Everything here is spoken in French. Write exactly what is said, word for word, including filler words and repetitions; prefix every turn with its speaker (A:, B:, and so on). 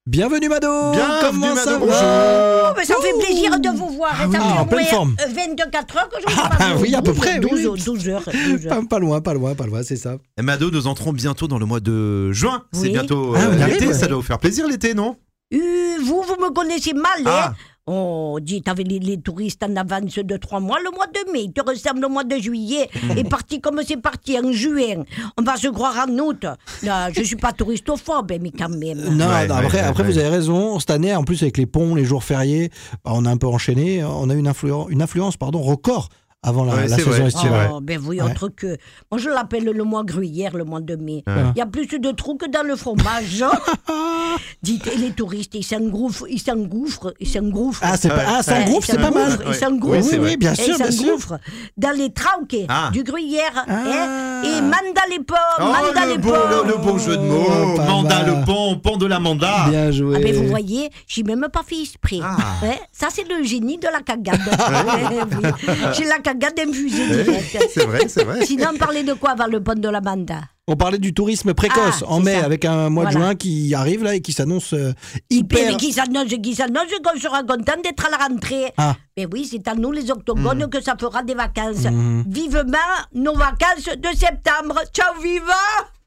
A: Bienvenue Mado.
B: Bienvenue,
A: Comment
B: Mado,
A: ça
B: bonjour.
A: va?
C: Oh, mais ça fait plaisir de vous voir.
A: Ah
C: Et ça
A: oui,
C: fait
A: en
C: au
A: pleine
C: moins,
A: forme.
C: euh, vingt-quatre heures que je vous
A: Ah,
C: parle.
A: oui, à peu près, oui,
C: douze,
A: oui.
C: douze heures. douze heures.
A: Pas, pas loin, pas loin, pas loin, c'est ça.
B: Et Mado, nous entrons bientôt dans le mois de juin. C'est
C: Oui.
B: bientôt
A: Ah,
B: euh,
A: on y
B: l'été,
A: arrive,
B: ça
A: ouais.
B: doit vous faire plaisir l'été, non?
C: Euh, vous, vous me connaissez mal,
B: Ah.
C: hein? Oh, dites avec les, les touristes en avance de trois mois. Le mois de mai, il te ressemble au mois de juillet. Et parti comme c'est parti en juin. On va se croire en août. Là, je suis pas touristophobe, mais quand même.
A: Non,
B: Ouais,
A: non,
B: ouais,
A: après,
B: ouais,
A: après
B: ouais.
A: vous avez raison. Cette année, en plus avec les ponts, les jours fériés, bah, on a un peu enchaîné. On a une, influ- une influence, pardon, record avant la,
B: Ouais,
A: la
B: c'est
A: saison
B: vrai.
A: estivale.
C: Oh, ben oui,
A: Ouais.
C: autre que. Moi, je l'appelle le mois gruyère, le mois de mai. Il
B: Ouais.
C: y a plus de trous que dans le fromage. Dites, et les touristes, ils s'engouffrent, ils s'engouffrent, ils s'engouffrent.
A: Ah, c'est pas, ah, sans
C: Ouais,
A: groupe,
C: ils
A: c'est pas mal.
C: s'engouffrent, Ils
B: Ouais.
C: s'engouffrent.
B: Oui, c'est
A: Oui,
B: vrai.
A: oui, bien
C: Et
A: sûr,
C: ils
A: bien sûr.
C: s'engouffrent dans les trauques
B: Ah.
C: du gruyère.
A: Ah.
C: hein, et manda les pommes,
B: Oh,
C: manda
B: le
C: les
B: beau,
C: pommes.
B: le, le beau jeu de mots.
A: Oh, pas
B: Manda
A: mal.
B: le pont, pont de la manda.
A: Bien joué.
C: Ah ben vous voyez, j'ai même pas fait exprès.
B: Ah.
C: Ouais, ça c'est le génie de la cagade. Ouais, oui. J'ai la cagade infusée direct.
B: C'est vrai, c'est vrai.
C: Sinon, on parlait de quoi avant le pont de la Manda?
A: On parlait du tourisme précoce
C: Ah,
A: en
C: c'est
A: mai
C: ça.
A: avec un mois de
C: Voilà.
A: juin qui arrive là et qui s'annonce euh,
C: Et
A: hyper.
C: qui s'annonce, qui s'annonce, qu'on sera content d'être à la rentrée.
A: Ah.
C: Mais oui, c'est à nous les octogones que ça fera des vacances.
A: Mhm.
C: Vivement nos vacances de septembre. Ciao, viva!